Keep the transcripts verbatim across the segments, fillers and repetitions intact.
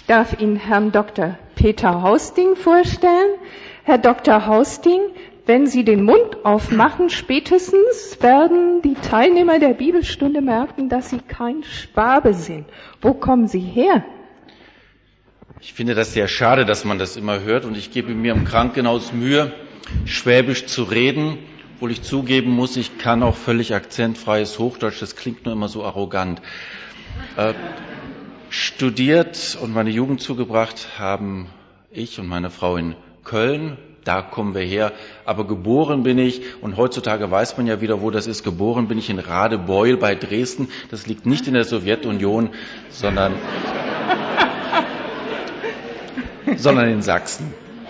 Ich darf Ihnen Herrn Doktor Peter Hausting vorstellen. Herr Doktor Hausting, wenn Sie den Mund aufmachen, spätestens werden die Teilnehmer der Bibelstunde merken, dass Sie kein Schwabe sind. Wo kommen Sie her? Ich finde das sehr schade, dass man das immer hört, und ich gebe mir im Krankenhaus Mühe, Schwäbisch zu reden, obwohl ich zugeben muss, ich kann auch völlig akzentfreies Hochdeutsch, das klingt nur immer so arrogant. Äh, studiert und meine Jugend zugebracht haben ich und meine Frau in Köln, da kommen wir her, aber geboren bin ich, und heutzutage weiß man ja wieder, wo das ist, geboren bin ich in Radebeul bei Dresden, das liegt nicht in der Sowjetunion, sondern, sondern in Sachsen.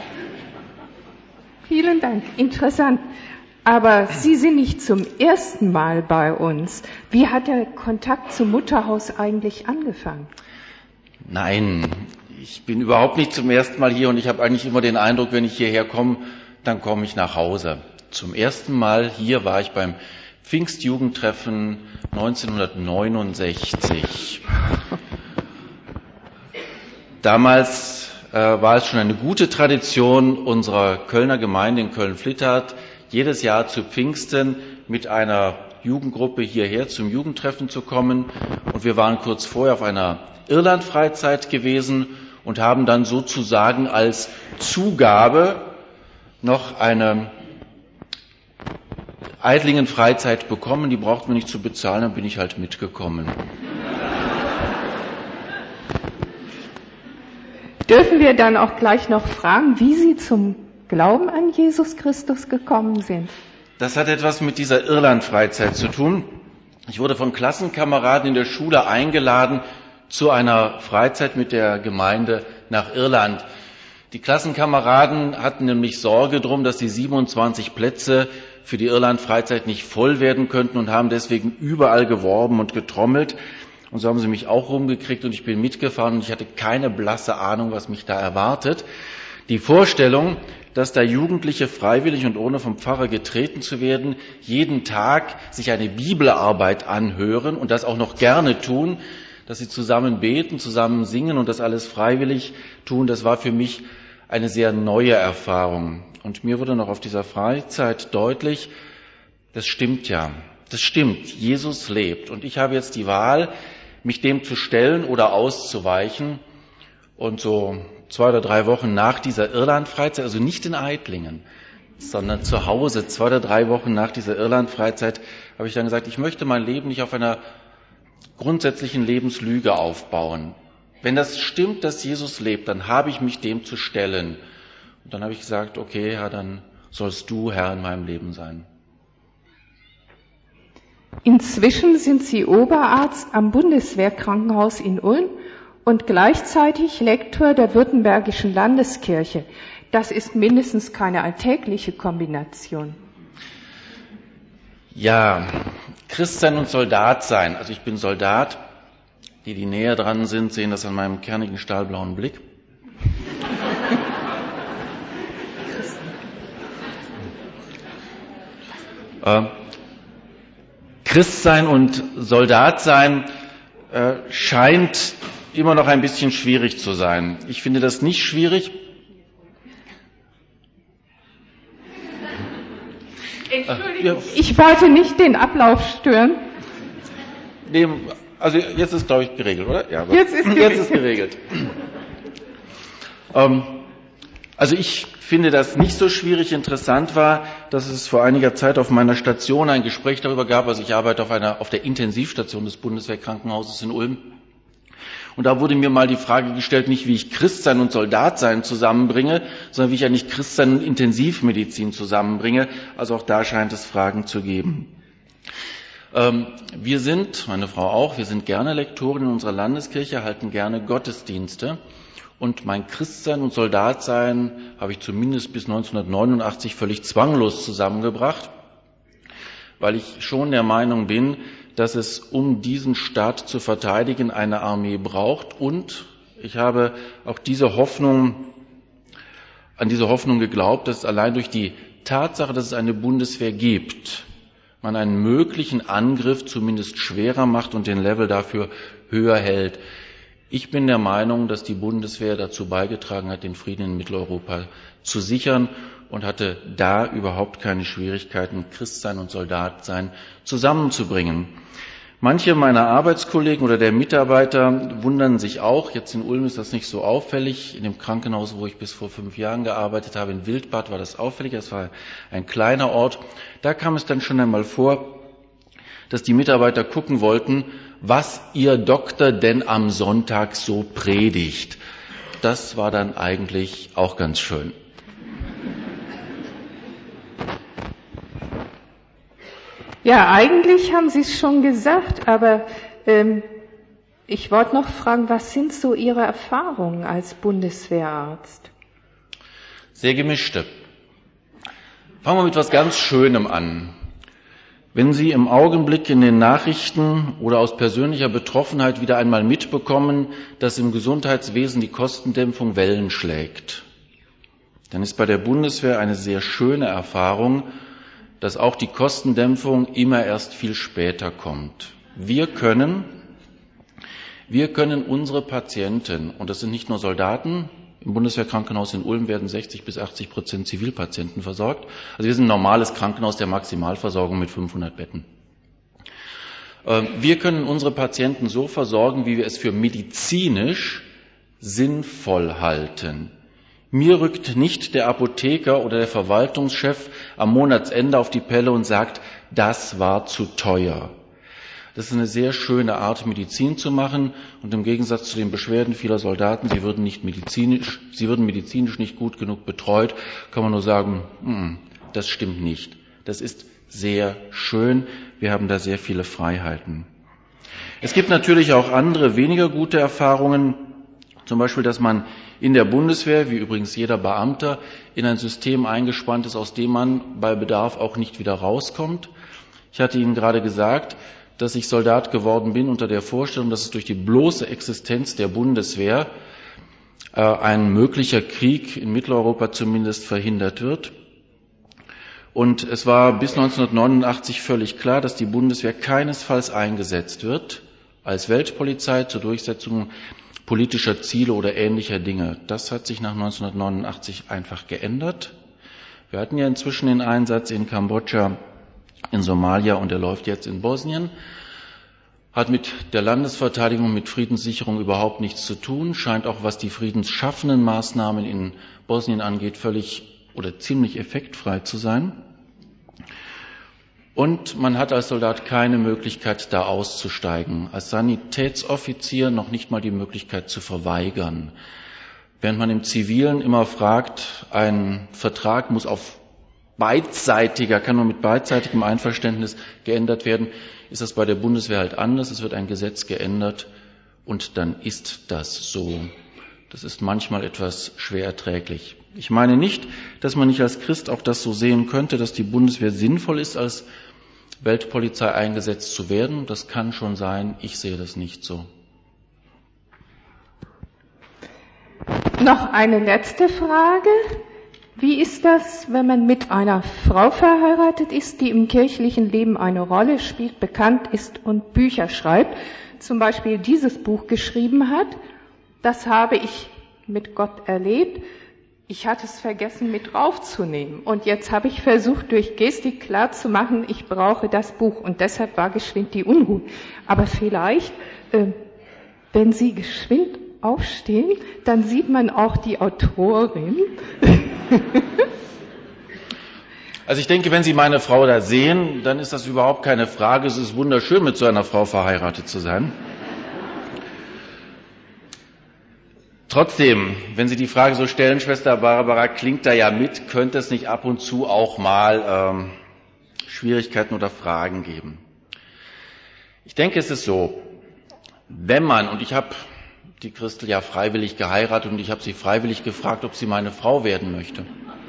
Vielen Dank, interessant. Aber Sie sind nicht zum ersten Mal bei uns. Wie hat der Kontakt zum Mutterhaus eigentlich angefangen? Nein, ich bin überhaupt nicht zum ersten Mal hier, und ich habe eigentlich immer den Eindruck, wenn ich hierher komme, dann komme ich nach Hause. Zum ersten Mal hier war ich beim Pfingstjugendtreffen neunzehnhundertneunundsechzig. Damals äh, war es schon eine gute Tradition unserer Kölner Gemeinde in Köln-Flittert, jedes Jahr zu Pfingsten mit einer Jugendgruppe hierher zum Jugendtreffen zu kommen. Und wir waren kurz vorher auf einer Irland-Freizeit gewesen und haben dann sozusagen als Zugabe noch eine Eitlingen-Freizeit bekommen. Die braucht man nicht zu bezahlen, dann bin ich halt mitgekommen. Dürfen wir dann auch gleich noch fragen, wie Sie zum Glauben an Jesus Christus gekommen sind? Das hat etwas mit dieser Irland-Freizeit zu tun. Ich wurde von Klassenkameraden in der Schule eingeladen zu einer Freizeit mit der Gemeinde nach Irland. Die Klassenkameraden hatten nämlich Sorge drum, dass die siebenundzwanzig Plätze für die Irland-Freizeit nicht voll werden könnten, und haben deswegen überall geworben und getrommelt. Und so haben sie mich auch rumgekriegt, und ich bin mitgefahren, und ich hatte keine blasse Ahnung, was mich da erwartet. Die Vorstellung, dass da Jugendliche freiwillig und ohne vom Pfarrer getreten zu werden, jeden Tag sich eine Bibelarbeit anhören und das auch noch gerne tun, dass sie zusammen beten, zusammen singen und das alles freiwillig tun, das war für mich eine sehr neue Erfahrung. Und mir wurde noch auf dieser Freizeit deutlich, das stimmt ja, das stimmt, Jesus lebt. Und ich habe jetzt die Wahl, mich dem zu stellen oder auszuweichen. Und so zwei oder drei Wochen nach dieser Irland-Freizeit, also nicht in Eitlingen, sondern zu Hause, zwei oder drei Wochen nach dieser Irland-Freizeit, habe ich dann gesagt, ich möchte mein Leben nicht auf einer grundsätzlichen Lebenslüge aufbauen. Wenn das stimmt, dass Jesus lebt, dann habe ich mich dem zu stellen. Und dann habe ich gesagt, okay, Herr, dann sollst du Herr in meinem Leben sein. Inzwischen sind Sie Oberarzt am Bundeswehrkrankenhaus in Ulm und gleichzeitig Lektor der Württembergischen Landeskirche. Das ist mindestens keine alltägliche Kombination. Ja, Christsein und Soldat sein. Also ich bin Soldat. Die, die näher dran sind, sehen das an meinem kernigen stahlblauen Blick. äh, Christsein und Soldat sein äh, scheint immer noch ein bisschen schwierig zu sein. Ich finde das nicht schwierig. Entschuldigung, ich wollte nicht den Ablauf stören. Nee, also jetzt ist, glaube ich, geregelt, oder? Ja, jetzt ist geregelt. Jetzt ist geregelt. ähm, also ich finde das nicht so schwierig. Interessant war, dass es vor einiger Zeit auf meiner Station ein Gespräch darüber gab. Also ich arbeite auf einer auf der Intensivstation des Bundeswehrkrankenhauses in Ulm. Und da wurde mir mal die Frage gestellt, nicht wie ich Christsein und Soldatsein zusammenbringe, sondern wie ich eigentlich Christsein und Intensivmedizin zusammenbringe. Also auch da scheint es Fragen zu geben. Ähm, wir sind, meine Frau auch, wir sind gerne Lektoren in unserer Landeskirche, halten gerne Gottesdienste. Und mein Christsein und Soldatsein habe ich zumindest bis neunzehnhundertneunundachtzig völlig zwanglos zusammengebracht, weil ich schon der Meinung bin, dass es, um diesen Staat zu verteidigen, eine Armee braucht. Und ich habe auch diese Hoffnung, an diese Hoffnung geglaubt, dass es allein durch die Tatsache, dass es eine Bundeswehr gibt, man einen möglichen Angriff zumindest schwerer macht und den Level dafür höher hält. Ich bin der Meinung, dass die Bundeswehr dazu beigetragen hat, den Frieden in Mitteleuropa zu sichern und hatte da überhaupt keine Schwierigkeiten, Christsein und Soldatsein zusammenzubringen. Manche meiner Arbeitskollegen oder der Mitarbeiter wundern sich auch, jetzt in Ulm ist das nicht so auffällig, in dem Krankenhaus, wo ich bis vor fünf Jahren gearbeitet habe, in Wildbad war das auffällig, das war ein kleiner Ort. Da kam es dann schon einmal vor, dass die Mitarbeiter gucken wollten, was ihr Doktor denn am Sonntag so predigt. Das war dann eigentlich auch ganz schön. Ja, eigentlich haben Sie es schon gesagt, aber ähm, ich wollte noch fragen, was sind so Ihre Erfahrungen als Bundeswehrarzt? Sehr gemischte. Fangen wir mit etwas ganz Schönem an. Wenn Sie im Augenblick in den Nachrichten oder aus persönlicher Betroffenheit wieder einmal mitbekommen, dass im Gesundheitswesen die Kostendämpfung Wellen schlägt, dann ist bei der Bundeswehr eine sehr schöne Erfahrung, dass auch die Kostendämpfung immer erst viel später kommt. Wir können, wir können unsere Patienten, und das sind nicht nur Soldaten, im Bundeswehrkrankenhaus in Ulm werden sechzig bis achtzig Prozent Zivilpatienten versorgt. Also wir sind ein normales Krankenhaus der Maximalversorgung mit fünfhundert Betten. Wir können unsere Patienten so versorgen, wie wir es für medizinisch sinnvoll halten. Mir rückt nicht der Apotheker oder der Verwaltungschef am Monatsende auf die Pelle und sagt, das war zu teuer. Das ist eine sehr schöne Art, Medizin zu machen. Und im Gegensatz zu den Beschwerden vieler Soldaten, sie würden nicht medizinisch, sie würden medizinisch nicht gut genug betreut, kann man nur sagen, das stimmt nicht. Das ist sehr schön. Wir haben da sehr viele Freiheiten. Es gibt natürlich auch andere, weniger gute Erfahrungen. Zum Beispiel, dass man in der Bundeswehr, wie übrigens jeder Beamter, in ein System eingespannt ist, aus dem man bei Bedarf auch nicht wieder rauskommt. Ich hatte Ihnen gerade gesagt, dass ich Soldat geworden bin unter der Vorstellung, dass es durch die bloße Existenz der Bundeswehr äh, ein möglicher Krieg in Mitteleuropa zumindest verhindert wird. Und es war bis neunzehnhundertneunundachtzig völlig klar, dass die Bundeswehr keinesfalls eingesetzt wird als Weltpolizei zur Durchsetzung politischer Ziele oder ähnlicher Dinge. Das hat sich nach neunzehnhundertneunundachtzig einfach geändert. Wir hatten ja inzwischen den Einsatz in Kambodscha, in Somalia und er läuft jetzt in Bosnien. Hat mit der Landesverteidigung, mit Friedenssicherung überhaupt nichts zu tun, scheint auch, was die friedensschaffenden Maßnahmen in Bosnien angeht, völlig oder ziemlich effektfrei zu sein. Und man hat als Soldat keine Möglichkeit, da auszusteigen. Als Sanitätsoffizier noch nicht mal die Möglichkeit zu verweigern. Während man im Zivilen immer fragt, ein Vertrag muss auf beidseitiger, kann nur mit beidseitigem Einverständnis geändert werden, ist das bei der Bundeswehr halt anders. Es wird ein Gesetz geändert und dann ist das so. Das ist manchmal etwas schwer erträglich. Ich meine nicht, dass man nicht als Christ auch das so sehen könnte, dass die Bundeswehr sinnvoll ist, als Weltpolizei eingesetzt zu werden. Das kann schon sein. Ich sehe das nicht so. Noch eine letzte Frage. Wie ist das, wenn man mit einer Frau verheiratet ist, die im kirchlichen Leben eine Rolle spielt, bekannt ist und Bücher schreibt, zum Beispiel dieses Buch geschrieben hat? Das habe ich mit Gott erlebt. Ich hatte es vergessen mit draufzunehmen. Und jetzt habe ich versucht, durch Gestik klarzumachen, ich brauche das Buch. Und deshalb war geschwind die Unruhe. Aber vielleicht, äh, wenn Sie geschwind aufstehen, dann sieht man auch die Autorin. Also ich denke, wenn Sie meine Frau da sehen, dann ist das überhaupt keine Frage. Es ist wunderschön, mit so einer Frau verheiratet zu sein. Trotzdem, wenn Sie die Frage so stellen, Schwester Barbara, klingt da ja mit, könnte es nicht ab und zu auch mal ähm, Schwierigkeiten oder Fragen geben. Ich denke, es ist so, wenn man, und ich habe die Christel ja freiwillig geheiratet und ich habe sie freiwillig gefragt, ob sie meine Frau werden möchte.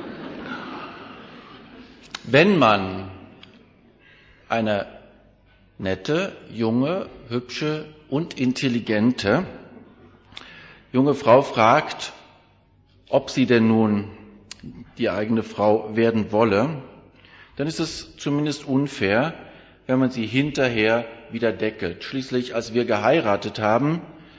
Wenn man eine nette, junge, hübsche und intelligente junge Frau fragt, ob sie denn nun die eigene Frau werden wolle, dann ist es zumindest unfair, wenn man sie hinterher wieder deckelt. Schließlich, als wir geheiratet haben,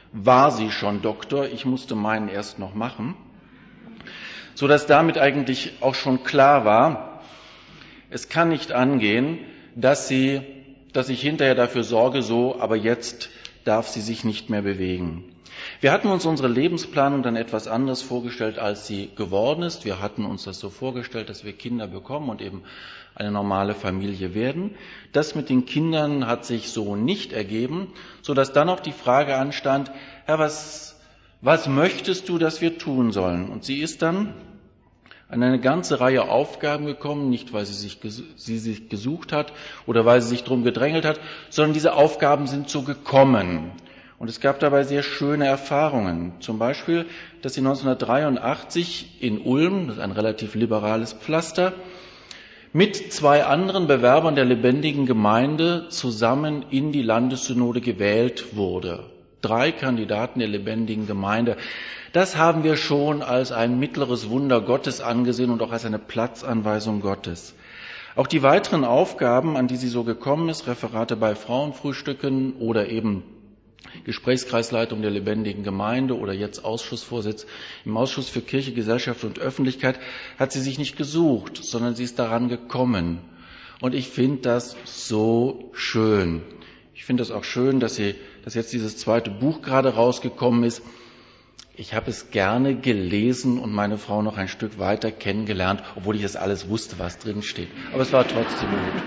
war sie schon Doktor, ich musste meinen erst noch machen, so dass damit eigentlich auch schon klar war, es kann nicht angehen, dass sie, dass ich hinterher dafür sorge, so, aber jetzt darf sie sich nicht mehr bewegen. Wir hatten uns unsere Lebensplanung dann etwas anders vorgestellt, als sie geworden ist. Wir hatten uns das so vorgestellt, dass wir Kinder bekommen und eben eine normale Familie werden. Das mit den Kindern hat sich so nicht ergeben, sodass dann auch die Frage anstand, Herr, was, was möchtest du, dass wir tun sollen? Und sie ist dann an eine ganze Reihe Aufgaben gekommen, nicht weil sie sich, sie sich gesucht hat oder weil sie sich drum gedrängelt hat, sondern diese Aufgaben sind so gekommen. Und es gab dabei sehr schöne Erfahrungen. Zum Beispiel, dass sie neunzehnhundertdreiundachtzig in Ulm, das ist ein relativ liberales Pflaster, mit zwei anderen Bewerbern der lebendigen Gemeinde zusammen in die Landessynode gewählt wurde. Drei Kandidaten der lebendigen Gemeinde. Das haben wir schon als ein mittleres Wunder Gottes angesehen und auch als eine Platzanweisung Gottes. Auch die weiteren Aufgaben, an die sie so gekommen ist, Referate bei Frauenfrühstücken oder eben Gesprächskreisleitung der lebendigen Gemeinde oder jetzt Ausschussvorsitz im Ausschuss für Kirche, Gesellschaft und Öffentlichkeit, hat sie sich nicht gesucht, sondern sie ist daran gekommen. Und ich finde das so schön. Ich finde es auch schön, dass, sie, dass jetzt dieses zweite Buch gerade rausgekommen ist. Ich habe es gerne gelesen und meine Frau noch ein Stück weiter kennengelernt, obwohl ich das alles wusste, was drin steht. Aber es war trotzdem gut.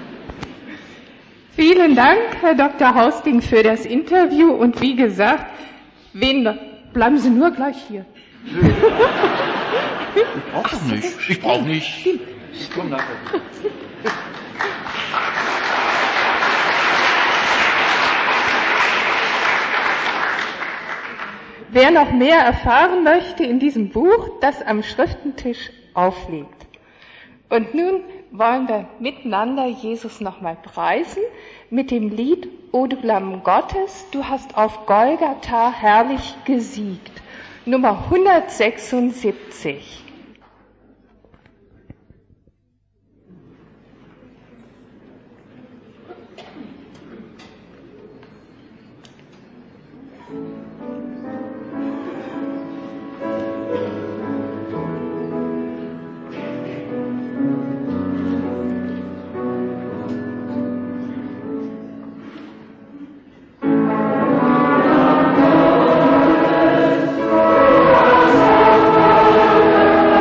Vielen Dank, Herr Doktor Hausting, für das Interview. Und wie gesagt, wen, bleiben Sie nur gleich hier. Ich brauche doch nicht. Ich brauche nicht. Ich komme nachher. Wer noch mehr erfahren möchte in diesem Buch, das am Schriftentisch aufliegt. Und nun wollen wir miteinander Jesus nochmal preisen mit dem Lied O du Lamm Gottes, du hast auf Golgatha herrlich gesiegt. Nummer hundertsechsundsiebzig. O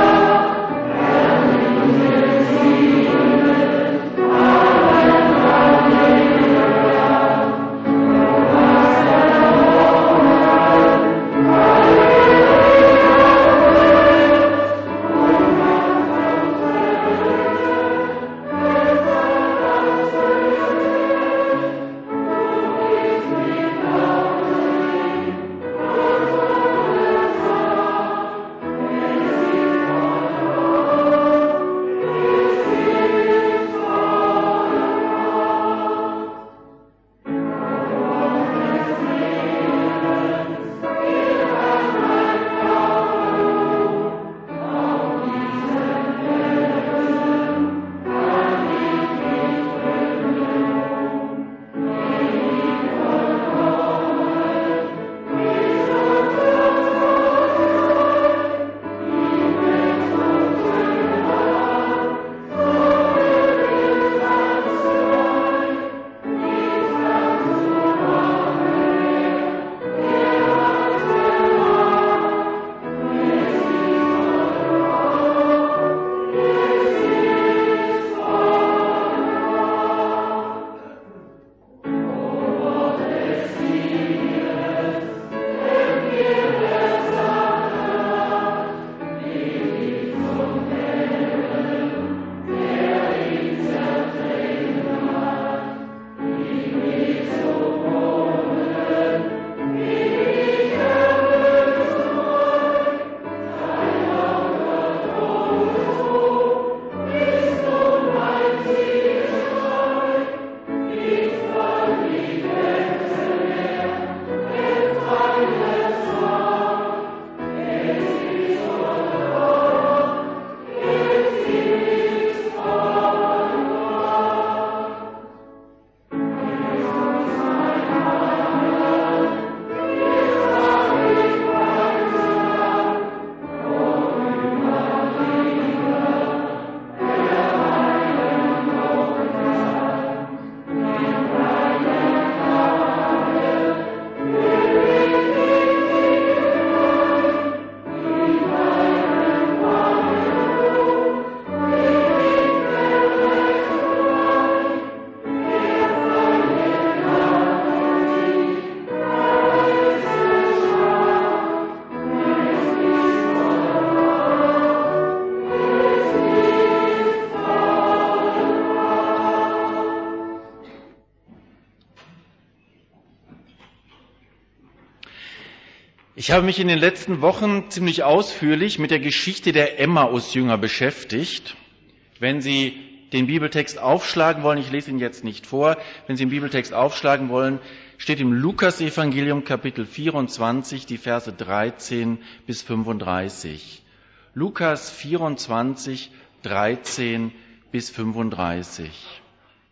Ich habe mich in den letzten Wochen ziemlich ausführlich mit der Geschichte der Emmaus-Jünger beschäftigt. Wenn Sie den Bibeltext aufschlagen wollen, ich lese ihn jetzt nicht vor, wenn Sie den Bibeltext aufschlagen wollen, steht im Lukas-Evangelium Kapitel vierundzwanzig, die Verse dreizehn bis fünfunddreißig. Lukas vierundzwanzig, dreizehn bis fünfunddreißig.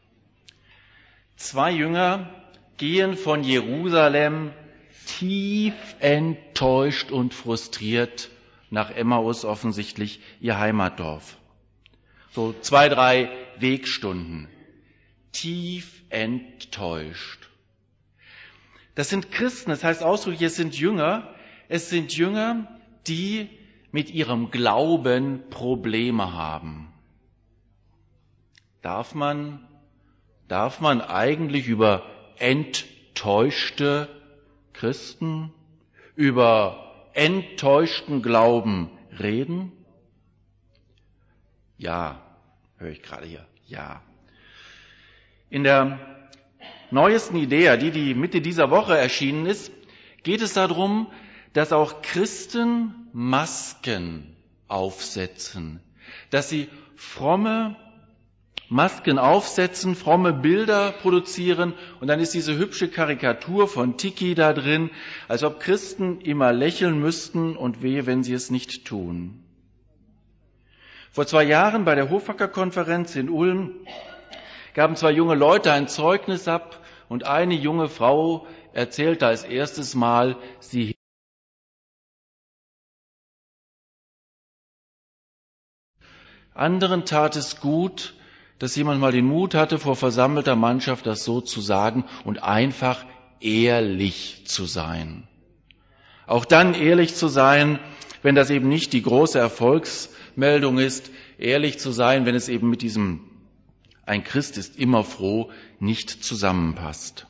Zwei Jünger gehen von Jerusalem tief enttäuscht und frustriert nach Emmaus, offensichtlich ihr Heimatdorf. So zwei, drei Wegstunden. Tief enttäuscht. Das sind Christen, das heißt ausdrücklich, es sind Jünger. Es sind Jünger, die mit ihrem Glauben Probleme haben. Darf man, darf man eigentlich über enttäuschte Christen, über enttäuschten Glauben reden? Ja, höre ich gerade hier, ja. In der neuesten Idee, die, die Mitte dieser Woche erschienen ist, geht es darum, dass auch Christen Masken aufsetzen, dass sie fromme Masken aufsetzen, fromme Bilder produzieren und dann ist diese hübsche Karikatur von Tiki da drin, als ob Christen immer lächeln müssten und wehe, wenn sie es nicht tun. Vor zwei Jahren bei der Hofacker-Konferenz in Ulm gaben zwei junge Leute ein Zeugnis ab und eine junge Frau erzählte als erstes Mal, sie anderen tat es gut, dass jemand mal den Mut hatte, vor versammelter Mannschaft das so zu sagen und einfach ehrlich zu sein. Auch dann ehrlich zu sein, wenn das eben nicht die große Erfolgsmeldung ist, ehrlich zu sein, wenn es eben mit diesem ein Christ ist immer froh nicht zusammenpasst.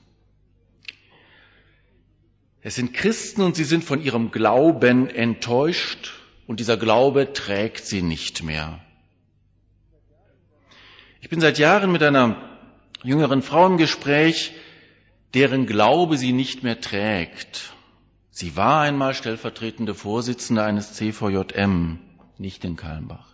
Es sind Christen und sie sind von ihrem Glauben enttäuscht und dieser Glaube trägt sie nicht mehr. Ich bin seit Jahren mit einer jüngeren Frau im Gespräch, deren Glaube sie nicht mehr trägt. Sie war einmal stellvertretende Vorsitzende eines C V J M, nicht in Kalmbach.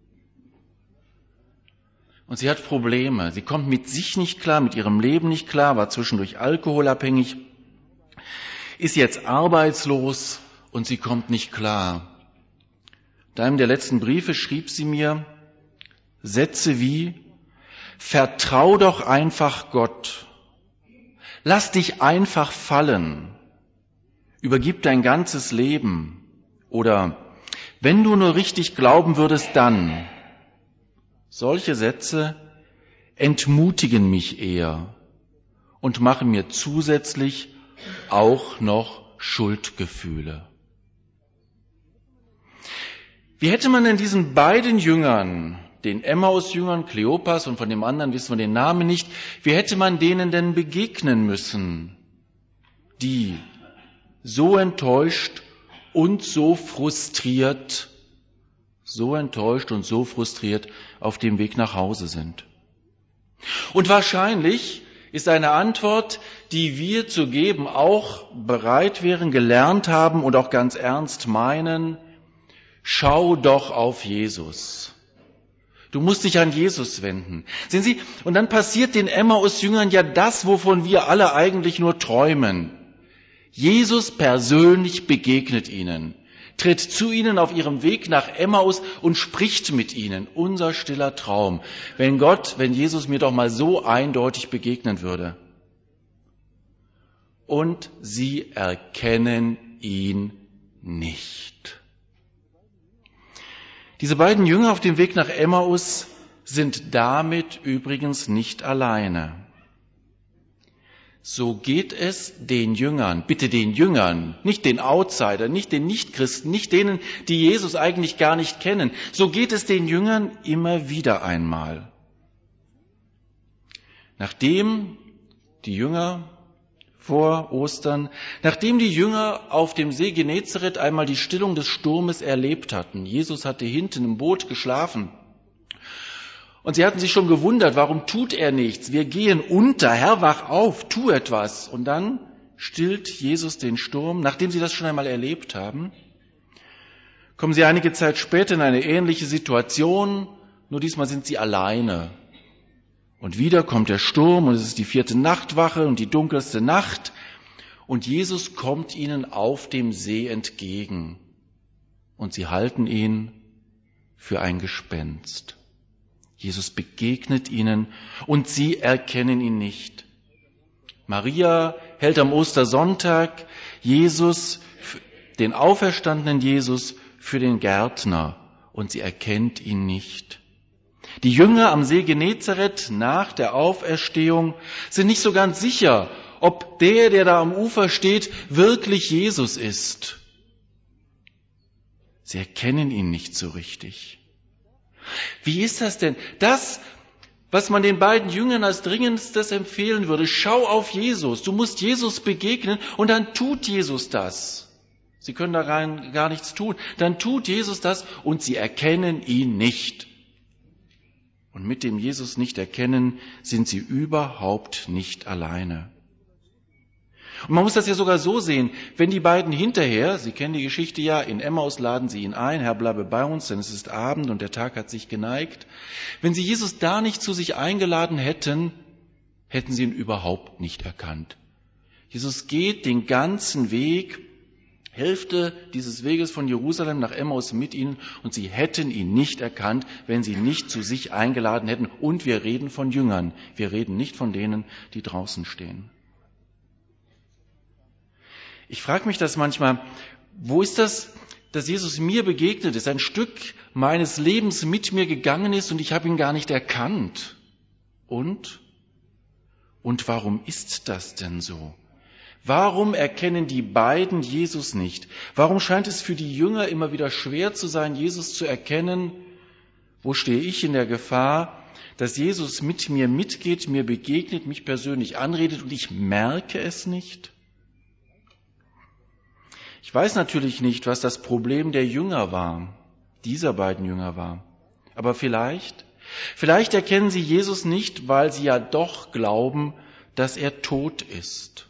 Und sie hat Probleme. Sie kommt mit sich nicht klar, mit ihrem Leben nicht klar, war zwischendurch alkoholabhängig, ist jetzt arbeitslos und sie kommt nicht klar. In einem der letzten Briefe schrieb sie mir Sätze wie: Vertrau doch einfach Gott. Lass dich einfach fallen. Übergib dein ganzes Leben. Oder wenn du nur richtig glauben würdest, dann. Solche Sätze entmutigen mich eher und machen mir zusätzlich auch noch Schuldgefühle. Wie hätte man denn diesen beiden Jüngern, den Emmaus-Jüngern, Kleopas und von dem anderen wissen wir den Namen nicht, wie hätte man denen denn begegnen müssen, die so enttäuscht und so frustriert, so enttäuscht und so frustriert auf dem Weg nach Hause sind? Und wahrscheinlich ist eine Antwort, die wir zu geben auch bereit wären, gelernt haben und auch ganz ernst meinen: Schau doch auf Jesus. Du musst dich an Jesus wenden. Sehen Sie, und dann passiert den Emmaus-Jüngern ja das, wovon wir alle eigentlich nur träumen. Jesus persönlich begegnet ihnen, tritt zu ihnen auf ihrem Weg nach Emmaus und spricht mit ihnen. Unser stiller Traum. Wenn Gott, wenn Jesus mir doch mal so eindeutig begegnen würde. Und sie erkennen ihn nicht. Diese beiden Jünger auf dem Weg nach Emmaus sind damit übrigens nicht alleine. So geht es den Jüngern, bitte den Jüngern, nicht den Outsidern, nicht den Nichtchristen, nicht denen, die Jesus eigentlich gar nicht kennen. So geht es den Jüngern immer wieder einmal. Nachdem die Jünger vor Ostern, nachdem die Jünger auf dem See Genezareth einmal die Stillung des Sturmes erlebt hatten. Jesus hatte hinten im Boot geschlafen. Und sie hatten sich schon gewundert, warum tut er nichts? Wir gehen unter, Herr, wach auf, tu etwas. Und dann stillt Jesus den Sturm, nachdem sie das schon einmal erlebt haben. Kommen sie einige Zeit später in eine ähnliche Situation, nur diesmal sind sie alleine. Und wieder kommt der Sturm und es ist die vierte Nachtwache und die dunkelste Nacht und Jesus kommt ihnen auf dem See entgegen und sie halten ihn für ein Gespenst. Jesus begegnet ihnen und sie erkennen ihn nicht. Maria hält am Ostersonntag Jesus, den auferstandenen Jesus, für den Gärtner und sie erkennt ihn nicht. Die Jünger am See Genezareth nach der Auferstehung sind nicht so ganz sicher, ob der, der da am Ufer steht, wirklich Jesus ist. Sie erkennen ihn nicht so richtig. Wie ist das denn? Das, was man den beiden Jüngern als dringendstes empfehlen würde, schau auf Jesus, du musst Jesus begegnen und dann tut Jesus das. Sie können da rein gar nichts tun. Dann tut Jesus das und sie erkennen ihn nicht. Und mit dem Jesus nicht erkennen, sind sie überhaupt nicht alleine. Und man muss das ja sogar so sehen, wenn die beiden hinterher, Sie kennen die Geschichte ja, in Emmaus laden sie ihn ein, Herr, bleibe bei uns, denn es ist Abend und der Tag hat sich geneigt. Wenn sie Jesus da nicht zu sich eingeladen hätten, hätten sie ihn überhaupt nicht erkannt. Jesus geht den ganzen Weg, Hälfte dieses Weges von Jerusalem nach Emmaus mit ihnen und sie hätten ihn nicht erkannt, wenn sie ihn nicht zu sich eingeladen hätten. Und wir reden von Jüngern, wir reden nicht von denen, die draußen stehen. Ich frage mich das manchmal, wo ist das, dass Jesus mir begegnet ist, ein Stück meines Lebens mit mir gegangen ist und ich habe ihn gar nicht erkannt? Und? Und warum ist das denn so? Warum erkennen die beiden Jesus nicht? Warum scheint es für die Jünger immer wieder schwer zu sein, Jesus zu erkennen? Wo stehe ich in der Gefahr, dass Jesus mit mir mitgeht, mir begegnet, mich persönlich anredet und ich merke es nicht? Ich weiß natürlich nicht, was das Problem der Jünger war, dieser beiden Jünger war. Aber vielleicht, vielleicht erkennen sie Jesus nicht, weil sie ja doch glauben, dass er tot ist.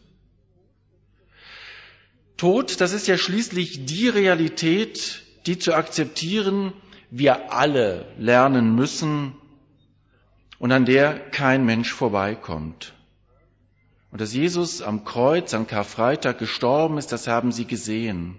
Tod, das ist ja schließlich die Realität, die zu akzeptieren wir alle lernen müssen und an der kein Mensch vorbeikommt. Und dass Jesus am Kreuz, am Karfreitag gestorben ist, das haben sie gesehen.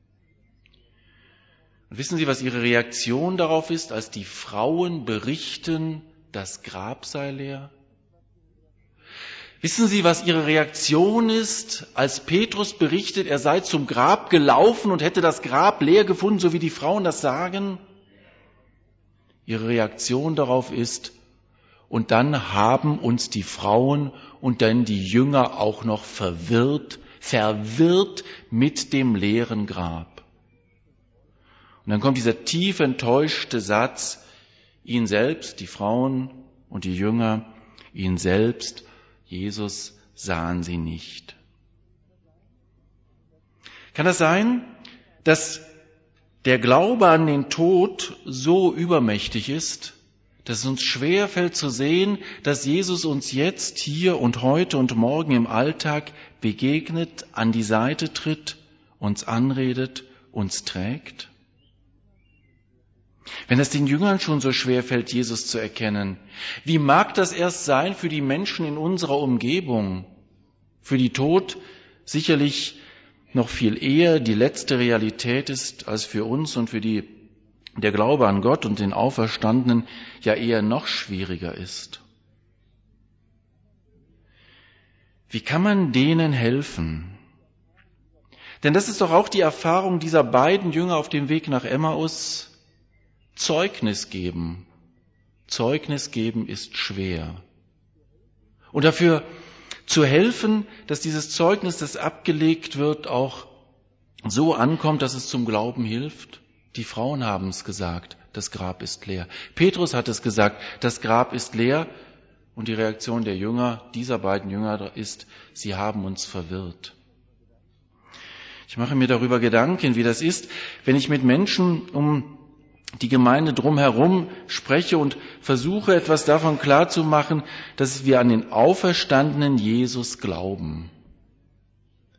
Und wissen Sie, was ihre Reaktion darauf ist, als die Frauen berichten, das Grab sei leer? Wissen Sie, was ihre Reaktion ist, als Petrus berichtet, er sei zum Grab gelaufen und hätte das Grab leer gefunden, so wie die Frauen das sagen? Ihre Reaktion darauf ist, und dann haben uns die Frauen und dann die Jünger auch noch verwirrt, verwirrt mit dem leeren Grab. Und dann kommt dieser tief enttäuschte Satz, ihn selbst, die Frauen und die Jünger, ihn selbst, Jesus, sahen sie nicht. Kann das sein, dass der Glaube an den Tod so übermächtig ist, dass es uns schwerfällt zu sehen, dass Jesus uns jetzt, hier und heute und morgen im Alltag begegnet, an die Seite tritt, uns anredet, uns trägt? Wenn es den Jüngern schon so schwer fällt, Jesus zu erkennen, wie mag das erst sein für die Menschen in unserer Umgebung, für die Tod sicherlich noch viel eher die letzte Realität ist, als für uns und für die der Glaube an Gott und den Auferstandenen ja eher noch schwieriger ist. Wie kann man denen helfen? Denn das ist doch auch die Erfahrung dieser beiden Jünger auf dem Weg nach Emmaus. Zeugnis geben. Zeugnis geben ist schwer. Und dafür zu helfen, dass dieses Zeugnis, das abgelegt wird, auch so ankommt, dass es zum Glauben hilft. Die Frauen haben es gesagt, das Grab ist leer. Petrus hat es gesagt, das Grab ist leer. Und die Reaktion der Jünger, dieser beiden Jünger ist, sie haben uns verwirrt. Ich mache mir darüber Gedanken, wie das ist, wenn ich mit Menschen um die Gemeinde drumherum spreche und versuche, etwas davon klarzumachen, dass wir an den auferstandenen Jesus glauben.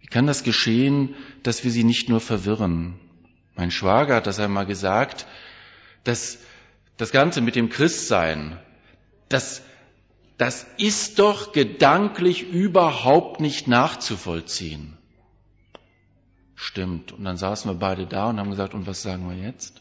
Wie kann das geschehen, dass wir sie nicht nur verwirren? Mein Schwager hat das einmal gesagt, dass das Ganze mit dem Christsein, das, das ist doch gedanklich überhaupt nicht nachzuvollziehen. Stimmt. Und dann saßen wir beide da und haben gesagt, und was sagen wir jetzt?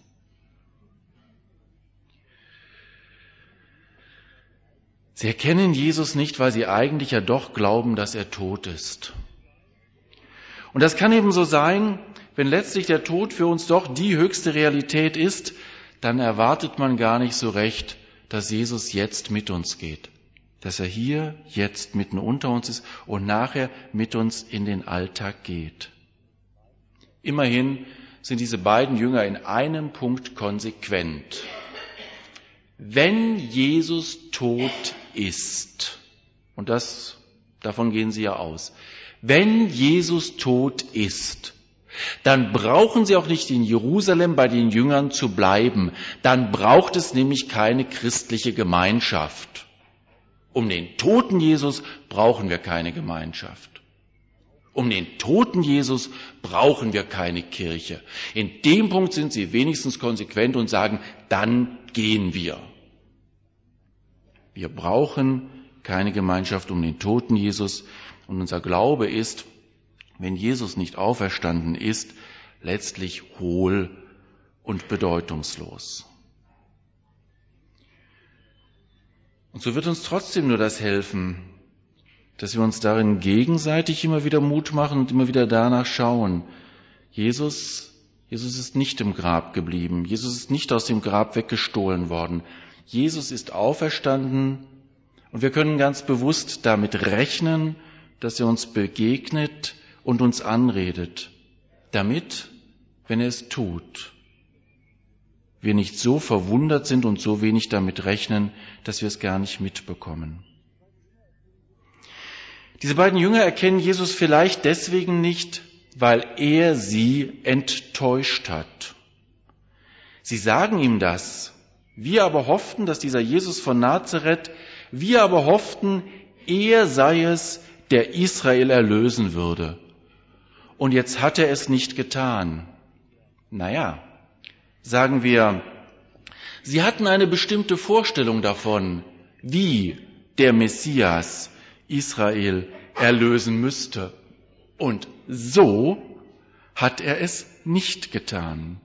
Sie erkennen Jesus nicht, weil sie eigentlich ja doch glauben, dass er tot ist. Und das kann eben so sein, wenn letztlich der Tod für uns doch die höchste Realität ist, dann erwartet man gar nicht so recht, dass Jesus jetzt mit uns geht. Dass er hier jetzt mitten unter uns ist und nachher mit uns in den Alltag geht. Immerhin sind diese beiden Jünger in einem Punkt konsequent. Wenn Jesus tot ist, und das, davon gehen sie ja aus, wenn Jesus tot ist, dann brauchen sie auch nicht in Jerusalem bei den Jüngern zu bleiben. Dann braucht es nämlich keine christliche Gemeinschaft. Um den toten Jesus brauchen wir keine Gemeinschaft. Um den toten Jesus brauchen wir keine Kirche. In dem Punkt sind sie wenigstens konsequent und sagen, dann gehen wir. Wir brauchen keine Gemeinschaft um den toten Jesus. Und unser Glaube ist, wenn Jesus nicht auferstanden ist, letztlich hohl und bedeutungslos. Und so wird uns trotzdem nur das helfen, dass wir uns darin gegenseitig immer wieder Mut machen und immer wieder danach schauen. Jesus, Jesus ist nicht im Grab geblieben. Jesus ist nicht aus dem Grab weggestohlen worden. Jesus ist auferstanden und wir können ganz bewusst damit rechnen, dass er uns begegnet und uns anredet, damit, wenn er es tut, wir nicht so verwundert sind und so wenig damit rechnen, dass wir es gar nicht mitbekommen. Diese beiden Jünger erkennen Jesus vielleicht deswegen nicht, weil er sie enttäuscht hat. Sie sagen ihm das. Wir aber hofften, dass dieser Jesus von Nazareth, wir aber hofften, er sei es, der Israel erlösen würde. Und jetzt hat er es nicht getan. Naja, sagen wir, sie hatten eine bestimmte Vorstellung davon, wie der Messias Israel erlösen müsste. Und so hat er es nicht getan.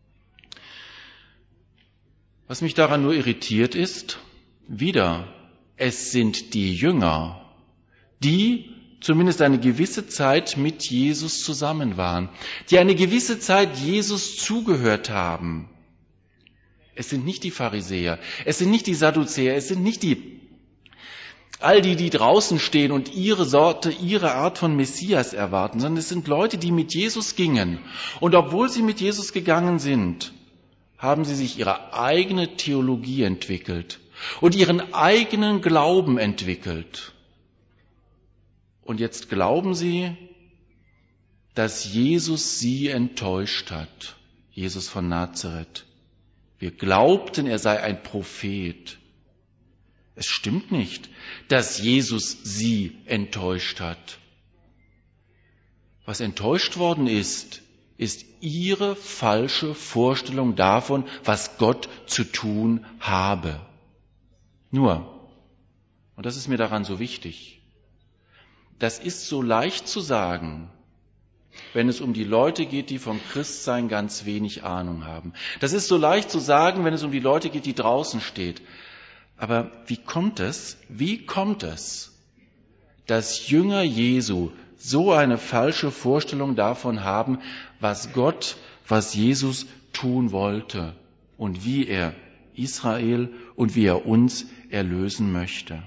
Was mich daran nur irritiert ist, wieder, es sind die Jünger, die zumindest eine gewisse Zeit mit Jesus zusammen waren, die eine gewisse Zeit Jesus zugehört haben. Es sind nicht die Pharisäer, es sind nicht die Sadduzäer, es sind nicht die, all die, die draußen stehen und ihre Sorte, ihre Art von Messias erwarten, sondern es sind Leute, die mit Jesus gingen. Und obwohl sie mit Jesus gegangen sind, haben sie sich ihre eigene Theologie entwickelt und ihren eigenen Glauben entwickelt. Und jetzt glauben sie, dass Jesus sie enttäuscht hat, Jesus von Nazareth. Wir glaubten, er sei ein Prophet. Es stimmt nicht, dass Jesus sie enttäuscht hat. Was enttäuscht worden ist, ist ihre falsche Vorstellung davon, was Gott zu tun habe. Nur, und das ist mir daran so wichtig, das ist so leicht zu sagen, wenn es um die Leute geht, die vom Christsein ganz wenig Ahnung haben. Das ist so leicht zu sagen, wenn es um die Leute geht, die draußen stehen. Aber wie kommt es, wie kommt es, dass Jünger Jesu so eine falsche Vorstellung davon haben, was Gott, was Jesus tun wollte und wie er Israel und wie er uns erlösen möchte?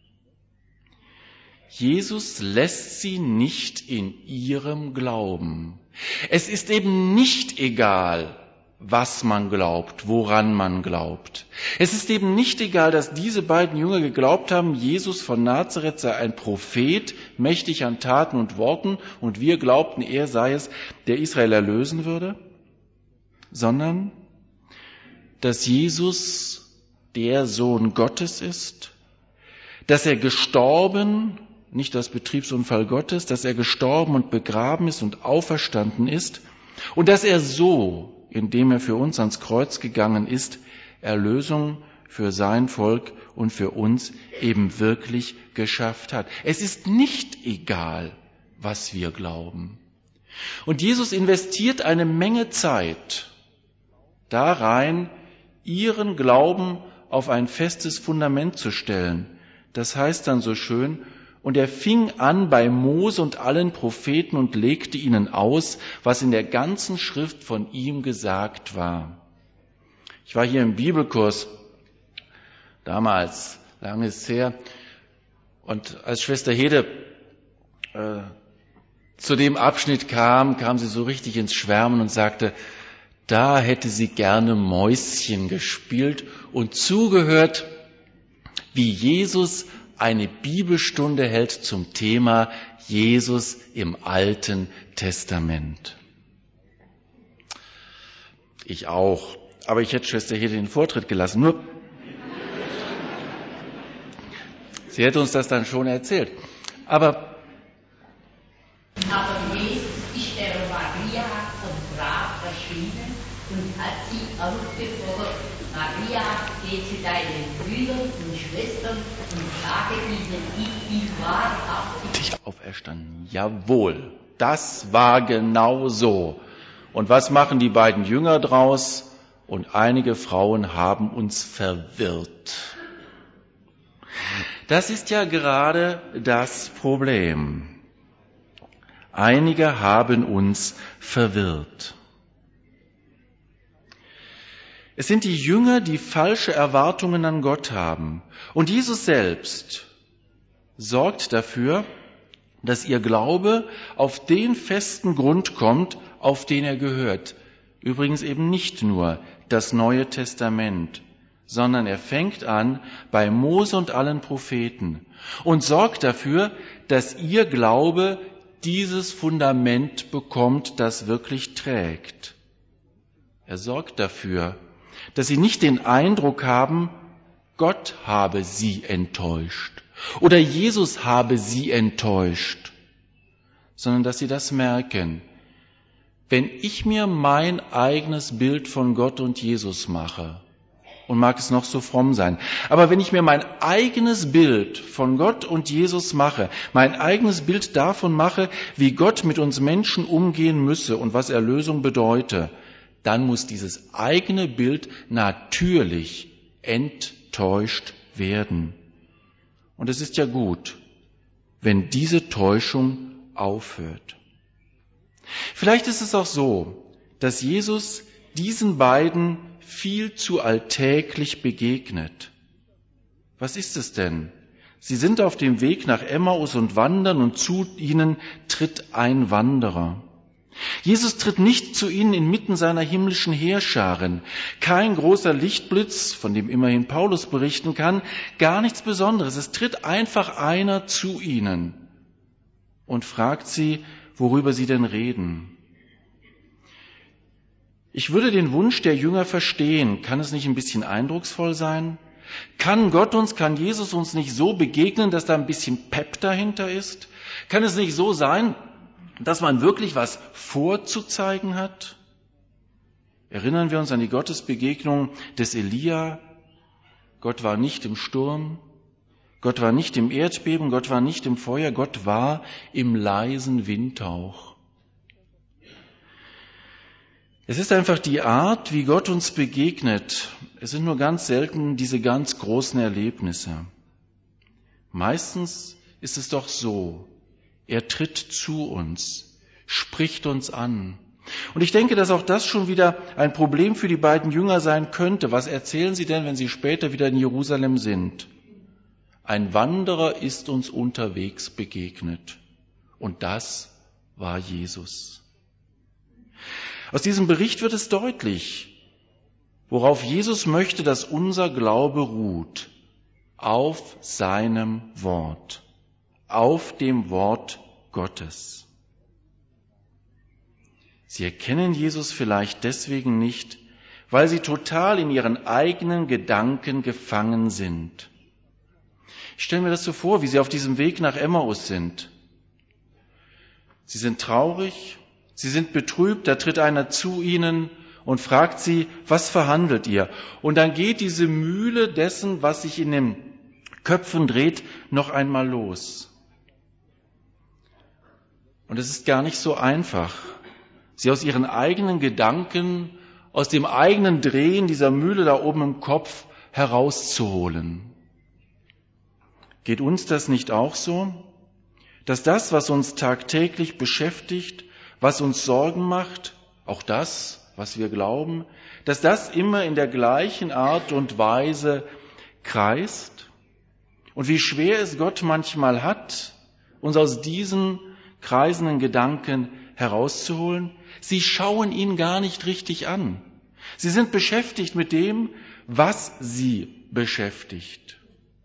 Jesus lässt sie nicht in ihrem Glauben. Es ist eben nicht egal, was man glaubt, woran man glaubt. Es ist eben nicht egal, dass diese beiden Jünger geglaubt haben, Jesus von Nazareth sei ein Prophet, mächtig an Taten und Worten, und wir glaubten, er sei es, der Israel erlösen würde, sondern dass Jesus der Sohn Gottes ist, dass er gestorben nicht als Betriebsunfall Gottes, dass er gestorben und begraben ist und auferstanden ist und dass er so, indem er für uns ans Kreuz gegangen ist, Erlösung für sein Volk und für uns eben wirklich geschafft hat. Es ist nicht egal, was wir glauben. Und Jesus investiert eine Menge Zeit da rein, ihren Glauben auf ein festes Fundament zu stellen. Das heißt dann so schön, und er fing an bei Mose und allen Propheten und legte ihnen aus, was in der ganzen Schrift von ihm gesagt war. Ich war hier im Bibelkurs, damals, lange ist es her, und als Schwester Hede äh, zu dem Abschnitt kam, kam sie so richtig ins Schwärmen und sagte, da hätte sie gerne Mäuschen gespielt und zugehört, wie Jesus eine Bibelstunde hält zum Thema Jesus im Alten Testament. Ich auch, aber ich hätte Schwester Hede den Vortritt gelassen. Nur, sie hätte uns das dann schon erzählt. Aber Aber Jesus ist der Maria vom Grab erschienen und hat sie aufgefordert, Maria, geh zu deinen Brüdern und Schwestern und sage ihnen, ich bin wahrhaftig auferstanden. Jawohl, das war genau so. Und was machen die beiden Jünger draus? Und einige Frauen haben uns verwirrt. Das ist ja gerade das Problem. Einige haben uns verwirrt. Es sind die Jünger, die falsche Erwartungen an Gott haben. Und Jesus selbst sorgt dafür, dass ihr Glaube auf den festen Grund kommt, auf den er gehört. Übrigens eben nicht nur das Neue Testament, sondern er fängt an bei Mose und allen Propheten und sorgt dafür, dass ihr Glaube dieses Fundament bekommt, das wirklich trägt. Er sorgt dafür, dass sie nicht den Eindruck haben, Gott habe sie enttäuscht oder Jesus habe sie enttäuscht, sondern dass sie das merken. Wenn ich mir mein eigenes Bild von Gott und Jesus mache, und mag es noch so fromm sein, aber wenn ich mir mein eigenes Bild von Gott und Jesus mache, mein eigenes Bild davon mache, wie Gott mit uns Menschen umgehen müsse und was Erlösung bedeute, dann muss dieses eigene Bild natürlich enttäuscht werden. Und es ist ja gut, wenn diese Täuschung aufhört. Vielleicht ist es auch so, dass Jesus diesen beiden viel zu alltäglich begegnet. Was ist es denn? Sie sind auf dem Weg nach Emmaus und wandern und zu ihnen tritt ein Wanderer. Jesus tritt nicht zu ihnen inmitten seiner himmlischen Heerscharen. Kein großer Lichtblitz, von dem immerhin Paulus berichten kann, gar nichts Besonderes. Es tritt einfach einer zu ihnen und fragt sie, worüber sie denn reden. Ich würde den Wunsch der Jünger verstehen. Kann es nicht ein bisschen eindrucksvoll sein? Kann Gott uns, kann Jesus uns nicht so begegnen, dass da ein bisschen Pep dahinter ist? Kann es nicht so sein, dass man wirklich was vorzuzeigen hat? Erinnern wir uns an die Gottesbegegnung des Elia. Gott war nicht im Sturm, Gott war nicht im Erdbeben, Gott war nicht im Feuer, Gott war im leisen Windhauch. Es ist einfach die Art, wie Gott uns begegnet. Es sind nur ganz selten diese ganz großen Erlebnisse. Meistens ist es doch so, er tritt zu uns, spricht uns an. Und ich denke, dass auch das schon wieder ein Problem für die beiden Jünger sein könnte. Was erzählen sie denn, wenn sie später wieder in Jerusalem sind? Ein Wanderer ist uns unterwegs begegnet. Und das war Jesus. Aus diesem Bericht wird es deutlich, worauf Jesus möchte, dass unser Glaube ruht. Auf seinem Wort. Auf dem Wort Gottes. Sie erkennen Jesus vielleicht deswegen nicht, weil sie total in ihren eigenen Gedanken gefangen sind. Ich stelle mir das so vor, wie sie auf diesem Weg nach Emmaus sind. Sie sind traurig, sie sind betrübt, da tritt einer zu ihnen und fragt sie, was verhandelt ihr? Und dann geht diese Mühle dessen, was sich in den Köpfen dreht, noch einmal los. Und es ist gar nicht so einfach, sie aus ihren eigenen Gedanken, aus dem eigenen Drehen dieser Mühle da oben im Kopf herauszuholen. Geht uns das nicht auch so, dass das, was uns tagtäglich beschäftigt, was uns Sorgen macht, auch das, was wir glauben, dass das immer in der gleichen Art und Weise kreist? Und wie schwer es Gott manchmal hat, uns aus diesen kreisenden Gedanken herauszuholen? Sie schauen ihn gar nicht richtig an. Sie sind beschäftigt mit dem, was sie beschäftigt.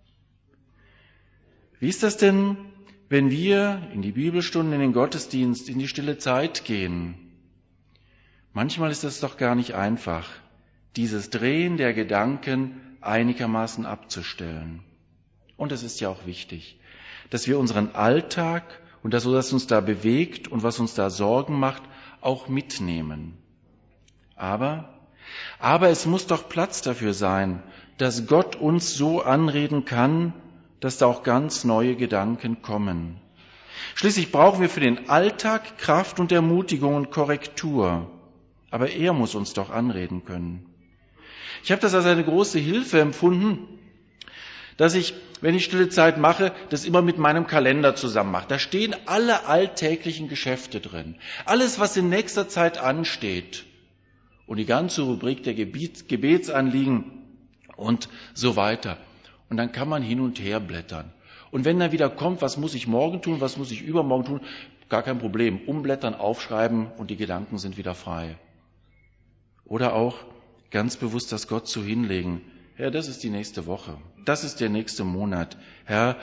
Wie ist das denn, wenn wir in die Bibelstunden, in den Gottesdienst, in die stille Zeit gehen? Manchmal ist es doch gar nicht einfach, dieses Drehen der Gedanken einigermaßen abzustellen. Und es ist ja auch wichtig, dass wir unseren Alltag und das, was uns da bewegt und was uns da Sorgen macht, auch mitnehmen. Aber, aber es muss doch Platz dafür sein, dass Gott uns so anreden kann, dass da auch ganz neue Gedanken kommen. Schließlich brauchen wir für den Alltag Kraft und Ermutigung und Korrektur. Aber er muss uns doch anreden können. Ich habe das als eine große Hilfe empfunden, dass ich, wenn ich stille Zeit mache, das immer mit meinem Kalender zusammen mache. Da stehen alle alltäglichen Geschäfte drin. Alles, was in nächster Zeit ansteht. Und die ganze Rubrik der Gebetsanliegen und so weiter. Und dann kann man hin und her blättern. Und wenn dann wieder kommt, was muss ich morgen tun, was muss ich übermorgen tun, gar kein Problem. Umblättern, aufschreiben und die Gedanken sind wieder frei. Oder auch ganz bewusst das Gott so hinlegen. Herr, das ist die nächste Woche. Das ist der nächste Monat. Herr,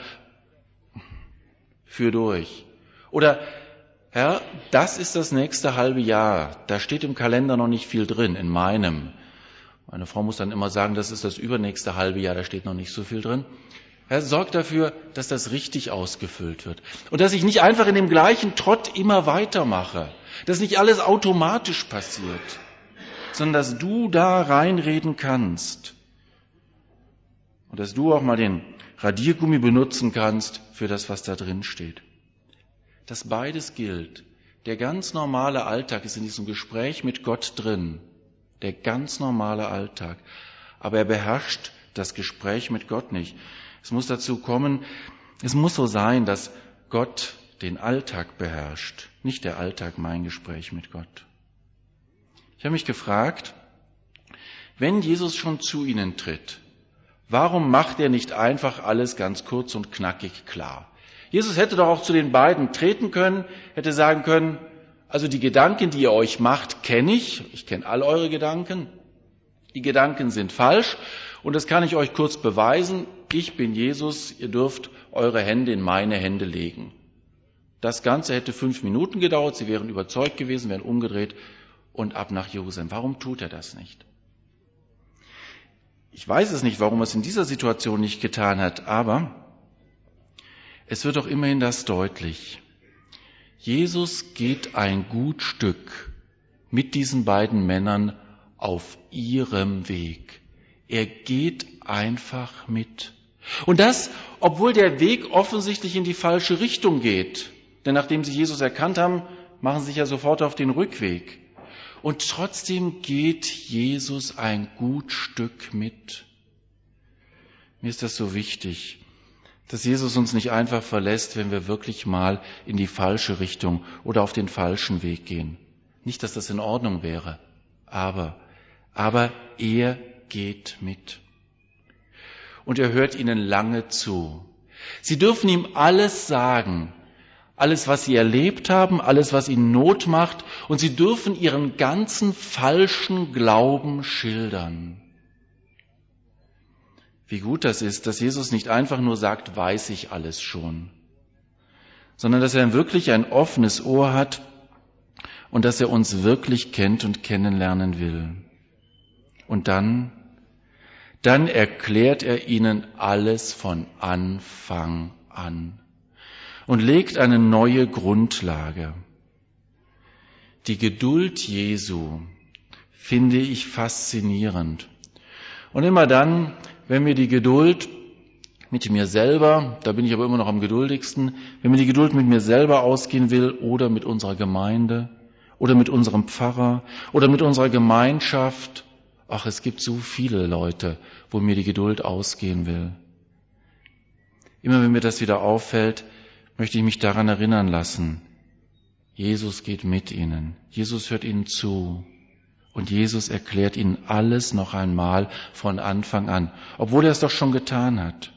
führ durch. Oder Herr, das ist das nächste halbe Jahr. Da steht im Kalender noch nicht viel drin, in meinem. Meine Frau muss dann immer sagen, das ist das übernächste halbe Jahr, da steht noch nicht so viel drin. Herr, sorg dafür, dass das richtig ausgefüllt wird. Und dass ich nicht einfach in dem gleichen Trott immer weitermache. Dass nicht alles automatisch passiert. Sondern dass du da reinreden kannst. Und dass du auch mal den Radiergummi benutzen kannst für das, was da drin steht. Dass beides gilt. Der ganz normale Alltag ist in diesem Gespräch mit Gott drin. Der ganz normale Alltag. Aber er beherrscht das Gespräch mit Gott nicht. Es muss dazu kommen, es muss so sein, dass Gott den Alltag beherrscht, nicht der Alltag mein Gespräch mit Gott. Ich habe mich gefragt, wenn Jesus schon zu ihnen tritt, warum macht er nicht einfach alles ganz kurz und knackig klar? Jesus hätte doch auch zu den beiden treten können, hätte sagen können, also die Gedanken, die ihr euch macht, kenne ich. Ich kenne all eure Gedanken. Die Gedanken sind falsch und das kann ich euch kurz beweisen. Ich bin Jesus, ihr dürft eure Hände in meine Hände legen. Das Ganze hätte fünf Minuten gedauert, sie wären überzeugt gewesen, wären umgedreht und ab nach Jerusalem. Warum tut er das nicht? Ich weiß es nicht, warum er es in dieser Situation nicht getan hat, aber es wird doch immerhin das deutlich. Jesus geht ein gut Stück mit diesen beiden Männern auf ihrem Weg. Er geht einfach mit. Und das, obwohl der Weg offensichtlich in die falsche Richtung geht. Denn nachdem sie Jesus erkannt haben, machen sie sich ja sofort auf den Rückweg. Und trotzdem geht Jesus ein gut Stück mit. Mir ist das so wichtig, dass Jesus uns nicht einfach verlässt, wenn wir wirklich mal in die falsche Richtung oder auf den falschen Weg gehen. Nicht, dass das in Ordnung wäre, aber, aber er geht mit. Und er hört ihnen lange zu. Sie dürfen ihm alles sagen, alles, was sie erlebt haben, alles, was ihnen Not macht, und sie dürfen ihren ganzen falschen Glauben schildern. Wie gut das ist, dass Jesus nicht einfach nur sagt, weiß ich alles schon, sondern dass er wirklich ein offenes Ohr hat und dass er uns wirklich kennt und kennenlernen will. Und dann, dann erklärt er ihnen alles von Anfang an und legt eine neue Grundlage. Die Geduld Jesu finde ich faszinierend. Und immer dann, wenn mir die Geduld mit mir selber, da bin ich aber immer noch am geduldigsten, wenn mir die Geduld mit mir selber ausgehen will oder mit unserer Gemeinde oder mit unserem Pfarrer oder mit unserer Gemeinschaft, ach, es gibt so viele Leute, wo mir die Geduld ausgehen will. Immer wenn mir das wieder auffällt, möchte ich mich daran erinnern lassen, Jesus geht mit ihnen, Jesus hört ihnen zu und Jesus erklärt ihnen alles noch einmal von Anfang an, obwohl er es doch schon getan hat.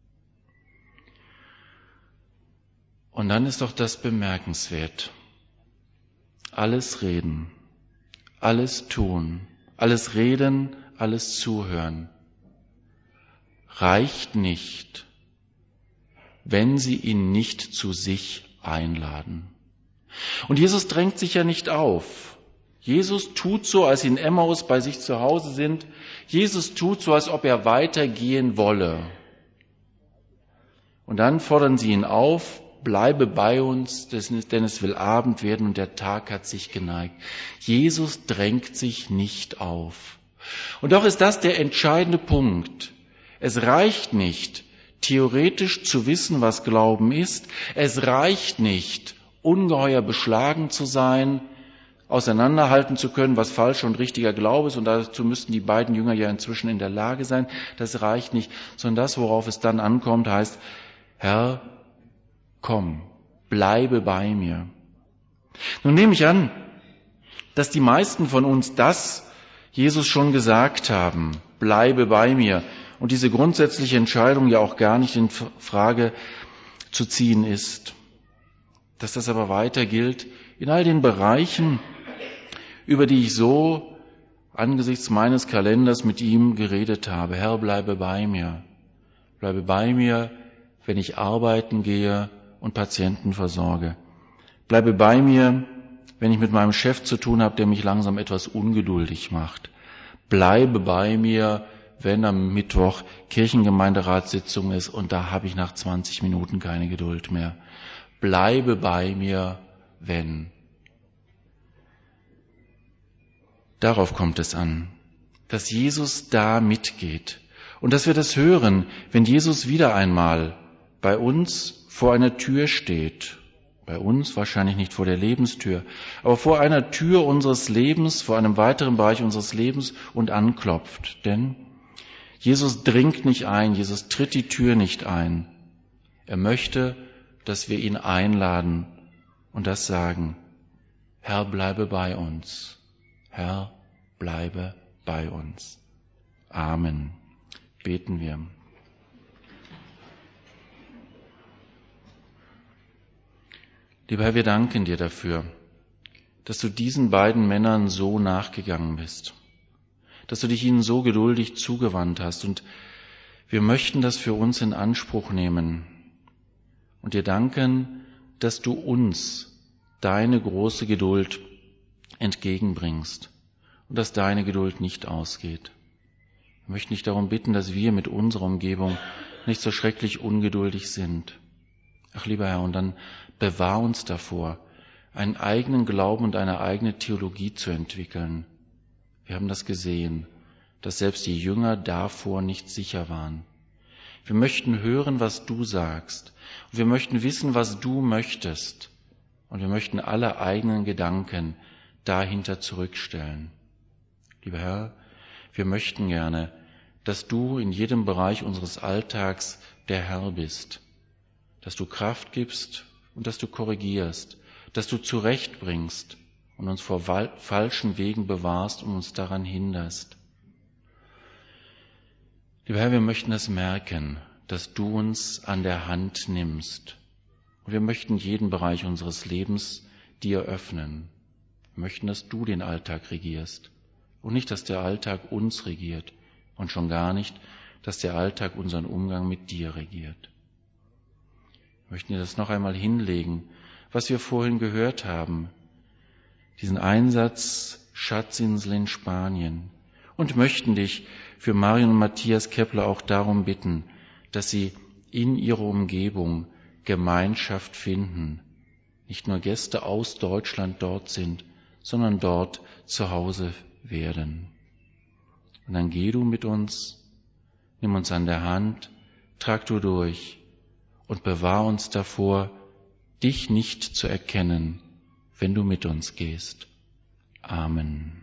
Und dann ist doch das bemerkenswert. Alles reden, alles tun, alles reden, alles zuhören reicht nicht, wenn sie ihn nicht zu sich einladen. Und Jesus drängt sich ja nicht auf. Jesus tut so, als sie in Emmaus bei sich zu Hause sind. Jesus tut so, als ob er weitergehen wolle. Und dann fordern sie ihn auf, bleibe bei uns, denn es will Abend werden und der Tag hat sich geneigt. Jesus drängt sich nicht auf. Und doch ist das der entscheidende Punkt. Es reicht nicht, theoretisch zu wissen, was Glauben ist. Es reicht nicht, ungeheuer beschlagen zu sein, auseinanderhalten zu können, was falscher und richtiger Glaube ist. Und dazu müssten die beiden Jünger ja inzwischen in der Lage sein. Das reicht nicht, sondern das, worauf es dann ankommt, heißt, Herr, komm, bleibe bei mir. Nun nehme ich an, dass die meisten von uns das Jesus schon gesagt haben, bleibe bei mir. Und diese grundsätzliche Entscheidung ja auch gar nicht in Frage zu ziehen ist. Dass das aber weiter gilt in all den Bereichen, über die ich so angesichts meines Kalenders mit ihm geredet habe. Herr, bleibe bei mir. Bleibe bei mir, wenn ich arbeiten gehe und Patienten versorge. Bleibe bei mir, wenn ich mit meinem Chef zu tun habe, der mich langsam etwas ungeduldig macht. Bleibe bei mir, wenn am Mittwoch Kirchengemeinderatssitzung ist und da habe ich nach zwanzig Minuten keine Geduld mehr. Bleibe bei mir, wenn. Darauf kommt es an, dass Jesus da mitgeht und dass wir das hören, wenn Jesus wieder einmal bei uns vor einer Tür steht. Bei uns wahrscheinlich nicht vor der Lebenstür, aber vor einer Tür unseres Lebens, vor einem weiteren Bereich unseres Lebens und anklopft. Denn Jesus dringt nicht ein, Jesus tritt die Tür nicht ein. Er möchte, dass wir ihn einladen und das sagen. Herr, bleibe bei uns. Herr, bleibe bei uns. Amen. Beten wir. Lieber Herr, wir danken dir dafür, dass du diesen beiden Männern so nachgegangen bist, dass du dich ihnen so geduldig zugewandt hast und wir möchten das für uns in Anspruch nehmen und dir danken, dass du uns deine große Geduld entgegenbringst und dass deine Geduld nicht ausgeht. Wir möchten dich darum bitten, dass wir mit unserer Umgebung nicht so schrecklich ungeduldig sind. Ach, lieber Herr, und dann bewahr uns davor, einen eigenen Glauben und eine eigene Theologie zu entwickeln. Wir haben das gesehen, dass selbst die Jünger davor nicht sicher waren. Wir möchten hören, was du sagst. Und wir möchten wissen, was du möchtest. Und wir möchten alle eigenen Gedanken dahinter zurückstellen. Lieber Herr, wir möchten gerne, dass du in jedem Bereich unseres Alltags der Herr bist, dass du Kraft gibst und dass du korrigierst, dass du zurechtbringst und uns vor falschen Wegen bewahrst und uns daran hinderst. Lieber Herr, wir möchten das merken, dass du uns an der Hand nimmst. Und wir möchten jeden Bereich unseres Lebens dir öffnen. Wir möchten, dass du den Alltag regierst und nicht, dass der Alltag uns regiert und schon gar nicht, dass der Alltag unseren Umgang mit dir regiert. Wir möchten dir das noch einmal hinlegen, was wir vorhin gehört haben, diesen Einsatz Schatzinsel in Spanien, und möchten dich für Marion und Matthias Kepler auch darum bitten, dass sie in ihrer Umgebung Gemeinschaft finden, nicht nur Gäste aus Deutschland dort sind, sondern dort zu Hause werden. Und dann geh du mit uns, nimm uns an der Hand, trag du durch und bewahr uns davor, dich nicht zu erkennen, wenn du mit uns gehst. Amen.